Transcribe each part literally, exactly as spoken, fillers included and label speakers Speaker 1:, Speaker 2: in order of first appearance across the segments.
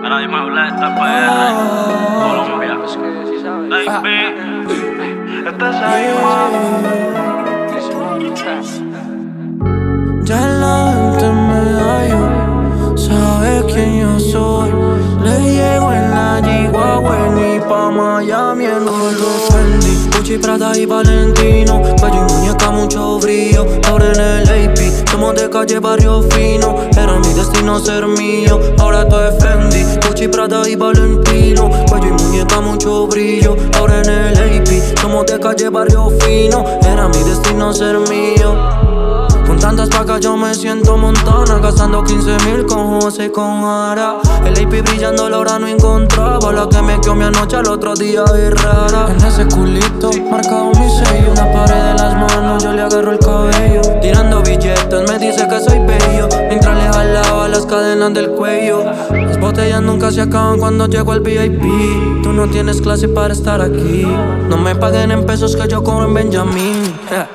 Speaker 1: Ahora dime hablar de esta P R, Colombia. Baby, esta es ahí,
Speaker 2: ya la gente me hallo, sabe quién yo soy. Le llego en la G-Wagon y pa' Miami en Rolls Fendi, Gucci, Prada y Valentino. Cuello y muñeca, mucho brillo. Ahora en el A P, somos de calle, barrio fino. Era mi destino ser mío, ahora todo es Fendi, Gucci, Prada y Valentino. Cuello y muñeca, mucho brillo. Ahora en el A P, somos de calle, barrio fino. Era mi destino ser mío. Con tantas vacas yo me siento montana, gastando quince mil con José y con Ara. El A P brillando, la hora no encontraba. La que me quedó mi anoche al otro día es rara. En ese culito, marcado mi sello. Una pared de las manos, yo le agarro el cabello. Tirando billetes, me dice que soy bello, mientras le jalaba las cadenas del cuello. Las botellas nunca se acaban cuando llego al V I P. Tú no tienes clase para estar aquí. No me paguen en pesos que yo cobro en Benjamín.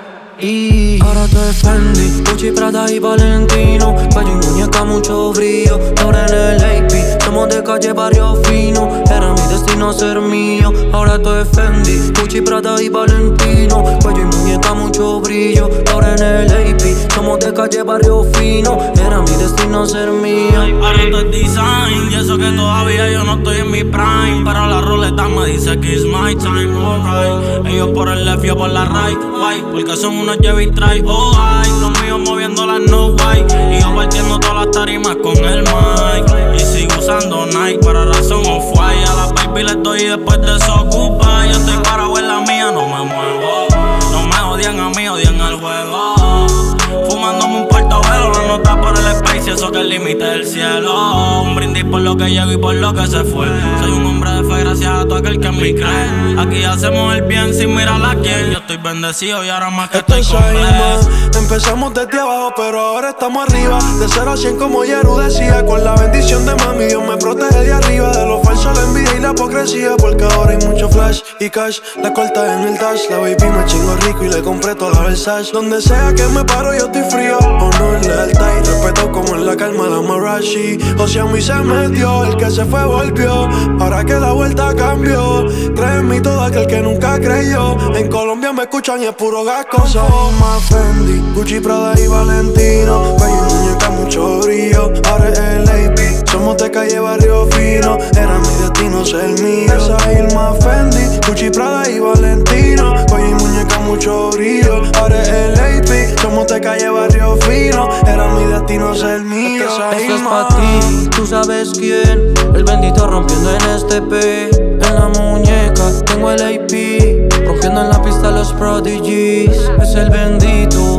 Speaker 2: Y ahora te Fendi, Gucci, Prada y Valentino. Cuello y muñeca, mucho brillo. Ahora en el A P, somos de calle, barrio fino. Era mi destino ser mío. Ahora todo es Fendi, Gucci, Prada y Valentino. Cuello y muñeca, mucho brillo. Ahora en el A P, somos de calle, barrio fino. Era mi destino ser mío.
Speaker 1: Ahora todo es design, y eso que todavía yo no estoy en mi prime. Pero la ruleta me dice que it's my time, alright. Ellos por el left, yo por la right, why? Porque son unos Chevy Try, oh ay. Los míos moviendo las no white, y yo partiendo todas las tarimas con el mic. Y sigo usando Nike, para razón off-white. A la baby les doy y después desocupa. Yo estoy parado en la mía, no me muevo. No me odian a mí, odian al juego. Fumándome un portobelo, no nota por el space, eso que el límite del cielo. Un brindis por lo que llego y por lo que se fue. Soy un hombre de fe gracias a todo aquel que me cree. Aquí hacemos el bien sin mirar a quién. Yo estoy bendecido y ahora más que estoy completo.
Speaker 3: Empezamos desde abajo pero ahora estamos arriba. De cero a cien como Yeru decía. Con la bendición de mami Dios me protege de arriba. De lo falso, la envidia y la hipocresía. Porque ahora hay mucho flash y cash. La corta en el dash. La baby me chingo rico y le compré toda la Versace. Donde sea que me paro yo estoy frío. Honor, lealtad y respeto como en la calma la Marashi. O sea, a mí se metió, el que se fue volvió. Ahora que la vuelta cambió, cree en mí todo aquel que nunca creyó. En Colombia me escuchan y es puro gasco. Soy más Fendi, Gucci, Prada y Valentino. Cuello y muñeca, mucho brillo. Ahora es el A P, somos de calle, barrio fino. Era mi destino ser mío. Soy más Fendi, Gucci, Prada y Valentino. Cuello y muñeca, mucho brillo. Ahora es el A P, somos de calle, barrio fino. Era mi destino ser mío.
Speaker 2: Esto es pa' ti, tú sabes quién. El bendito rompiendo en este P. En la muñeca tengo el A P, rompiendo en la pista los prodigies. Es el bendito,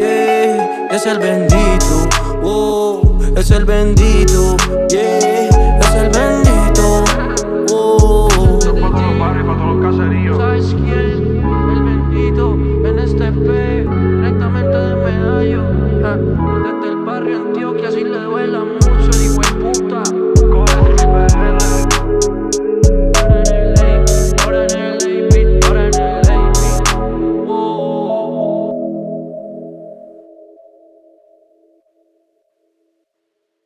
Speaker 2: yeah. Es el bendito, oh. Es el bendito, yeah. Es el bendito, oh.
Speaker 3: Para todos los barrios, para todos los caseríos.